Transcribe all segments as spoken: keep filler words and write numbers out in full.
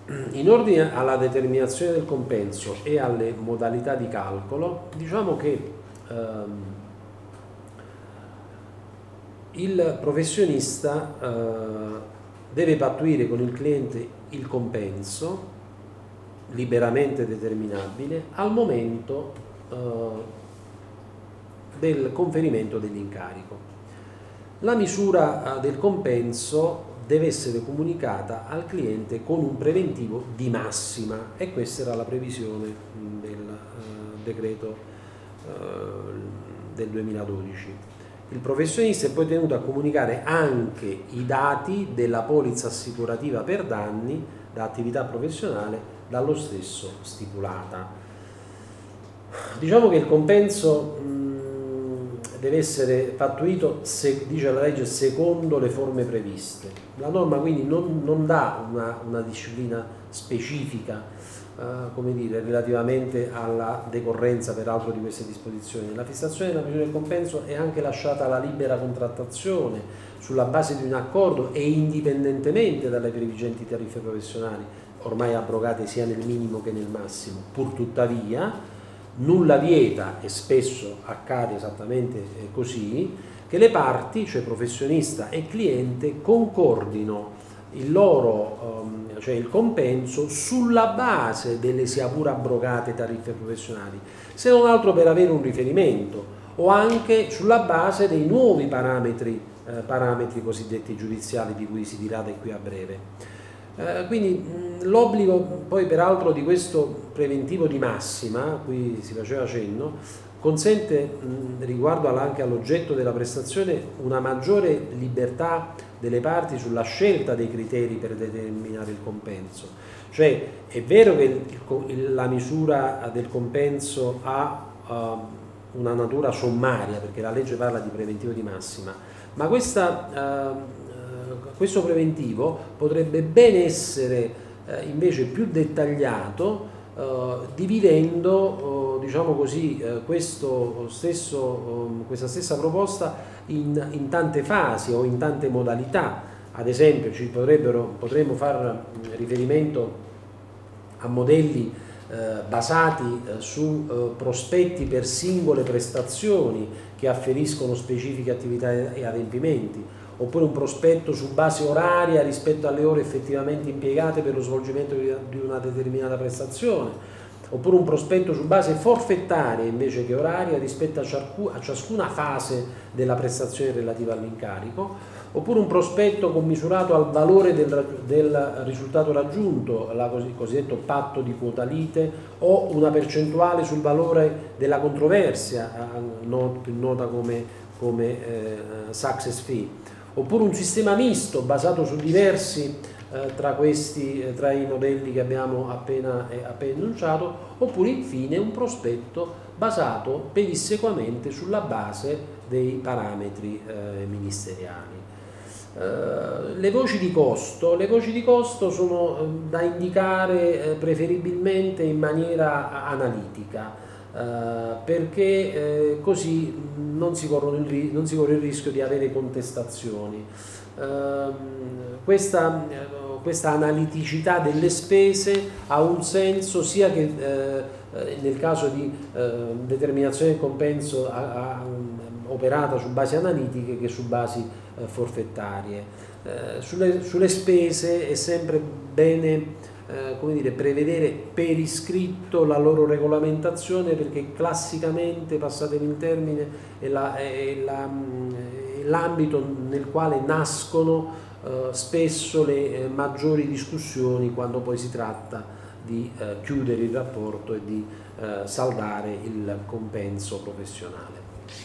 in ordine alla determinazione del compenso e alle modalità di calcolo, diciamo che ehm, il professionista eh, deve pattuire con il cliente il compenso liberamente determinabile al momento eh, del conferimento dell'incarico. La misura eh, del compenso deve essere comunicata al cliente con un preventivo di massima, e questa era la previsione mh, del eh, decreto eh, del duemiladodici. Il professionista è poi tenuto a comunicare anche i dati della polizza assicurativa per danni da attività professionale dallo stesso stipulata. Diciamo che il compenso mh, deve essere pattuito, se, dice la legge, secondo le forme previste. La norma quindi non, non dà una, una disciplina specifica eh, come dire, relativamente alla decorrenza peraltro di queste disposizioni. La fissazione della misura del compenso è anche lasciata alla libera contrattazione sulla base di un accordo e indipendentemente dalle previgenti tariffe professionali, ormai abrogate sia nel minimo che nel massimo. Pur tuttavia nulla vieta, e spesso accade esattamente così, che le parti, cioè professionista e cliente, concordino il loro, cioè il compenso, sulla base delle sia pure abrogate tariffe professionali, se non altro per avere un riferimento, o anche sulla base dei nuovi parametri, eh, parametri cosiddetti giudiziali, di cui si dirà da qui a breve. Eh, quindi mh, l'obbligo poi peraltro di questo preventivo di massima, a cui si faceva cenno, consente mh, riguardo anche all'oggetto della prestazione una maggiore libertà delle parti sulla scelta dei criteri per determinare il compenso. Cioè è vero che il, il, la misura del compenso ha uh, una natura sommaria, perché la legge parla di preventivo di massima, ma questa uh, questo preventivo potrebbe ben essere eh, invece più dettagliato, eh, dividendo eh, diciamo così eh, questo stesso, eh, questa stessa proposta in, in tante fasi o in tante modalità. Ad esempio ci potrebbero, potremmo far riferimento a modelli eh, basati eh, su eh, prospetti per singole prestazioni che afferiscono specifiche attività e adempimenti, oppure un prospetto su base oraria rispetto alle ore effettivamente impiegate per lo svolgimento di una determinata prestazione, oppure un prospetto su base forfettaria invece che oraria rispetto a ciascuna fase della prestazione relativa all'incarico, oppure un prospetto commisurato al valore del, del risultato raggiunto, il cosiddetto patto di quota lite, o una percentuale sul valore della controversia, più nota come, come eh, success fee, oppure un sistema misto basato su diversi eh, tra questi, eh, tra i modelli che abbiamo appena, eh, appena enunciato, oppure infine un prospetto basato pedissequamente sulla base dei parametri eh, ministeriali. Uh, le voci di costo, le voci di costo sono uh, da indicare uh, preferibilmente in maniera analitica, uh, perché uh, così non si, corrono il, non si corre il rischio di avere contestazioni. Uh, questa, uh, questa analiticità delle spese ha un senso sia che uh, nel caso di uh, determinazione del compenso a, a, operata su basi analitiche che su basi eh, forfettarie. Eh, sulle, sulle spese è sempre bene eh, come dire, prevedere per iscritto la loro regolamentazione, perché classicamente, passatemi il termine, è, la, è, la, è l'ambito nel quale nascono eh, spesso le eh, maggiori discussioni quando poi si tratta di eh, chiudere il rapporto e di eh, saldare il compenso professionale.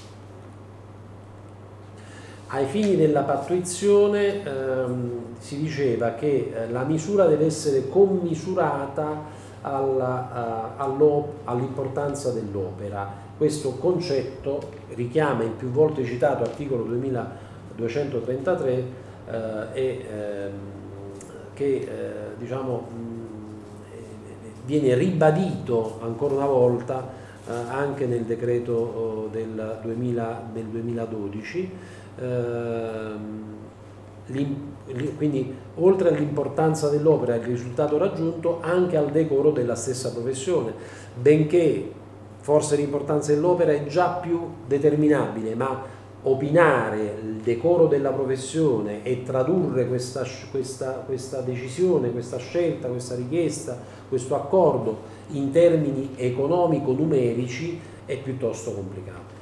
Ai fini della pattuizione ehm, si diceva che eh, la misura deve essere commisurata alla, uh, all'importanza dell'opera. Questo concetto richiama il più volte citato articolo duemiladuecentotrentatré eh, e ehm, che eh, diciamo mh, viene ribadito ancora una volta eh, anche nel decreto oh, del, duemila, del duemiladodici. quindi oltre all'importanza dell'opera e al risultato raggiunto, anche al decoro della stessa professione, benché forse l'importanza dell'opera è già più determinabile, ma opinare il decoro della professione e tradurre questa, questa, questa decisione, questa scelta, questa richiesta, questo accordo in termini economico-numerici è piuttosto complicato.